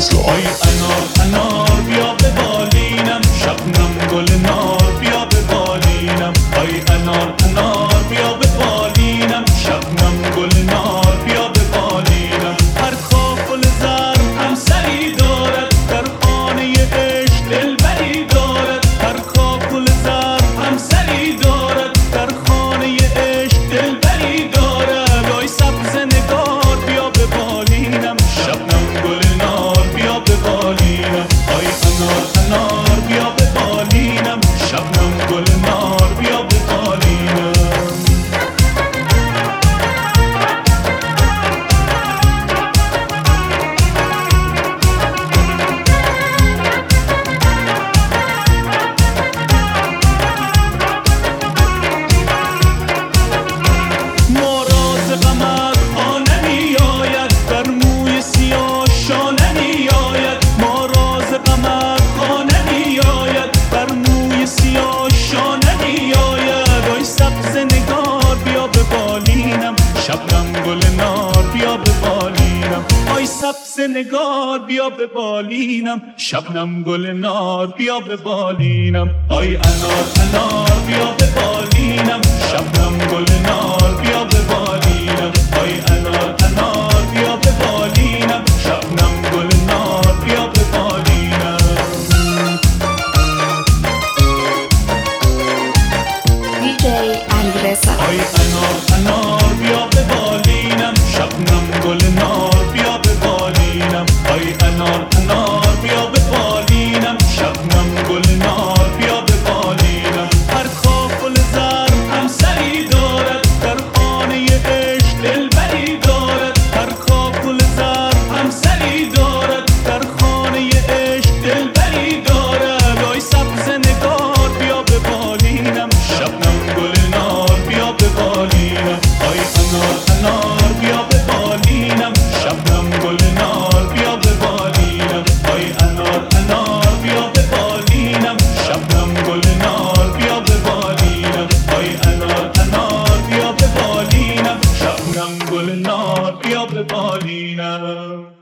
آی انار انار بیا به بالینم، شبنم گل نار بیا به بالینم. آی انار انار بیا به بالینم، شبنم گل نار بیا به بالینم. هر کاکل زر همسری دارد، در خانه عشق دلبری دارد. هر کاکل زر همسری دارد، در خانه عشق دلبری دارد. آی سبز نگار بیا به بالینم، شبنم گل نار بیا به بالینم. آی انار انار بیا به بالینم، شبنم گل نار بیا به بالینم. شبنم گل نار بیا به بالینم. آی سبز نگار بیا به بالینم، شبنم گل نار بیا به بالینم. آی انار انار بیا به بالینم، شبنم گل نار بیا به بالینم. آی انار انار بیا به بالینم، شبنم گل نار بیا به بالینم. DJ علیرضا. آی انار انار بیا به بالینم، شبنم گل نار بیا به بالینم. آی انار انار بیا به بالینم، شبنم گل نار بیا به بالینم. هر کاکل زر همسری دارد، در خانه عشق دلبری دارد. هر کاکل زر همسری دارد، در خانه عشق دلبری دارد. آی سبز نگار بیا به بالینم، شبنم گل نار بیا به بالینم. آی انار انار بیا به بالینم، شبنم گل نار بیا به بالینم. آی انار انار بیا به بالینم، شبنم گل نار بیا به بالینم. آی انار انار بیا به بالینم، شبنم گل نار بیا به بالینم.